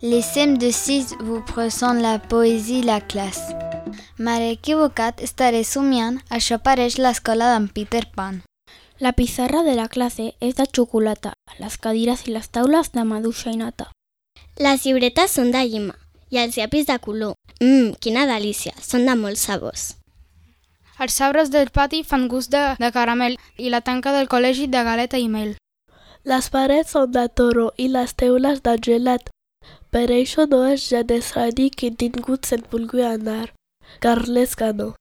Les CM2 vous présentent la poésie La classe. M'he equivocat, estaré somiant, això pareix l'escola d'en Peter Pan. La pizarra de la clase es de xocolata, las cadires i les taules de maduixa i nata. Les llibretes són de llima i els llapis de color. Quina delícia, són de molts sabors. Els arbres del pati fan gust de caramel i la tanca del col·legi de galeta i mel. Les parets són de toro i les teules de gelat. Per això no és ja estrany que ningú se'n vulgui anar. Carles Cano.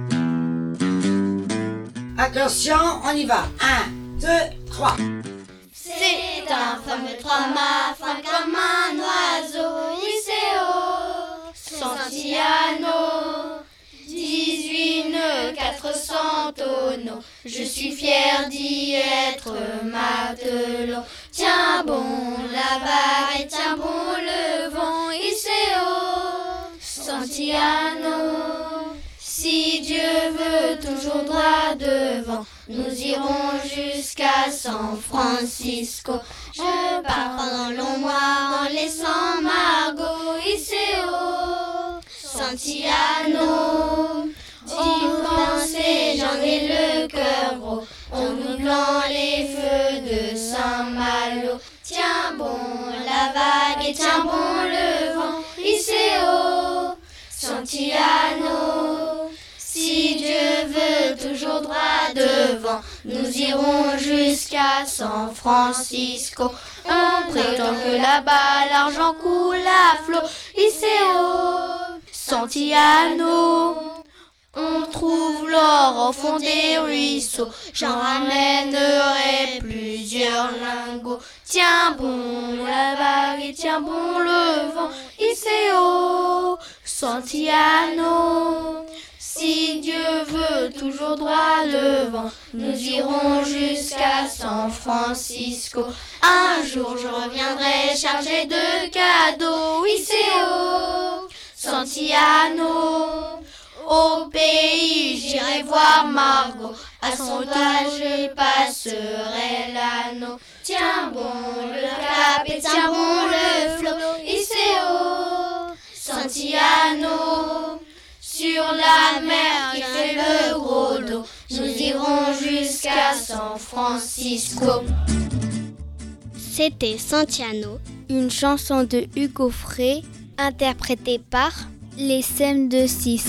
Attention, on y va. 1, 2, 3. C'est un fameux trois-mâts, fin comme un oiseau, Iseo, Santillano, 18 nœuds, 400 tonneaux, je suis fier d'y être matelot. Tiens bon la vague et tiens bon le vent, Iseo, Santillano. Si Dieu veut toujours droit devant, nous irons jusqu'à San Francisco. Je pars pendant long mois en laissant Margot, Iseo, Santillano. D'y penser, j'en ai le cœur gros, en doublant les feux de Saint-Malo. Tiens bon la vague et tiens bon le vent, Iseo, Santillano. Si Dieu veut toujours droit devant, nous irons jusqu'à San Francisco. On prétend que là-bas l'argent coule à flot, Iseo, Santillano. On trouve l'or au fond des ruisseaux, j'en ramènerai plusieurs lingots. Tiens bon la vague et tiens bon le vent, Iseo, Santillano. Si Dieu veut toujours droit devant, nous irons jusqu'à San Francisco. Un jour je reviendrai chargé de cadeaux, Iseo, Santillano. Au pays j'irai voir Margot, à son toit je passerai l'anneau. Tiens bon le cap et tiens bon le flot, Iseo, Santillano. Sur la mer qui fait le gros dos, nous irons jusqu'à San Francisco. C'était Santillano, Une chanson de Hugo Frey, interprétée par les CM2.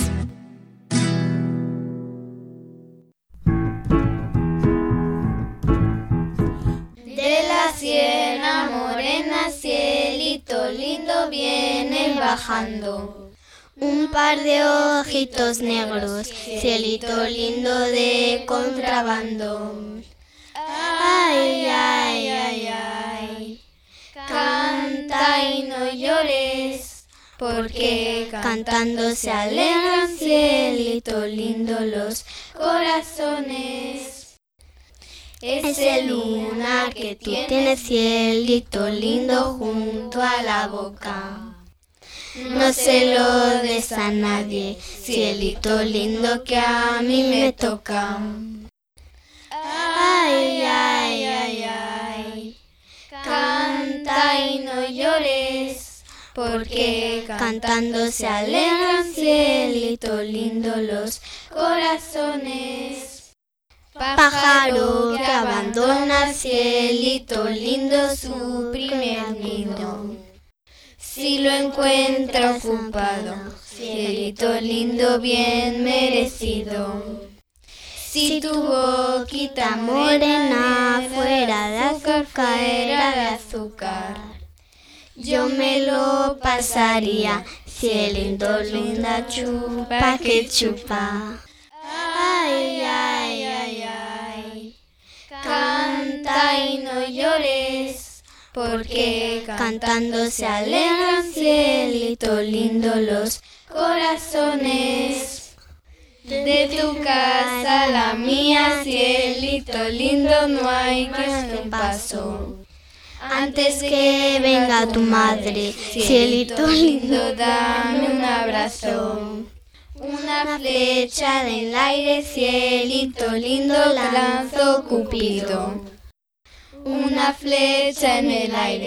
De la sierra morena, cielito lindo viene bajando. un par de ojitos negros, cielito lindo de contrabando. Ay, ay, ay, ay, canta y no llores, porque cantando se alegran, cielito lindo, los corazones. Ese luna que tú tienes, cielito lindo, junto a la boca. No se lo des a nadie, cielito lindo que a mí me toca. Ay, ay, ay, ay, canta y no llores, porque cantando se alegran, cielito lindo, los corazones. Pájaro que abandona, cielito lindo, su primer nido. Si lo encuentra ocupado, cielito lindo, bien merecido. Si tu boquita morena fuera de azúcar, era de azúcar, yo me lo pasaría, cielito linda, chupa que chupa. Ay, ay, ay, ay, canta y no llores, porque cantando se alegran, cielito lindo, los corazones. De tu casa a la mía, cielito lindo, no hay que un paso. Antes que venga tu madre, cielito lindo, dame un abrazo. Una flecha en el aire, cielito lindo, lanzó Cupido. Una flecha en el aire,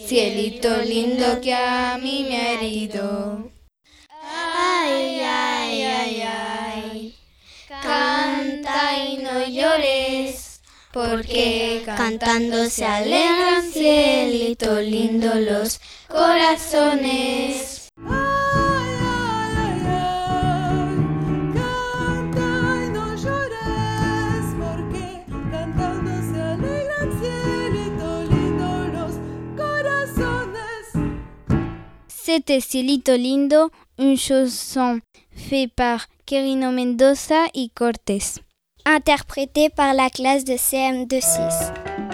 cielito lindo que a mí me ha herido. Ay, ay, ay, ay, canta y no llores, porque cantando se alegran, cielito lindo, los corazones. Ay, ay, ay, ay, canta y no llores, porque cantando se alegran, cielito lindo, los corazones. C'était Cielito Lindo, une chanson faite par Quirino Mendoza y Cortés. Interprété par la classe de CM2-6.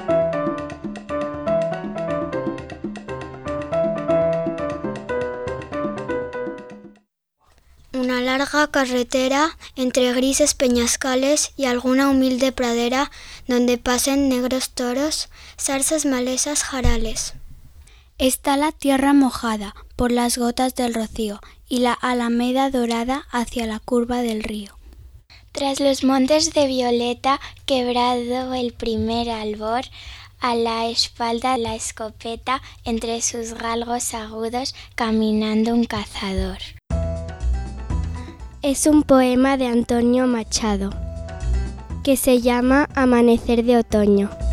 Una larga carretera entre grises peñascales y alguna humilde pradera donde pasen negros toros, zarzas, malezas, jarales. Está la tierra mojada por las gotas del rocío y la alameda dorada hacia la curva del río. Tras los montes de violeta, quebrado el primer albor, a la espalda la escopeta, entre sus galgos agudos, caminando un cazador. Es un poema de Antonio Machado, que se llama Amanecer de Otoño.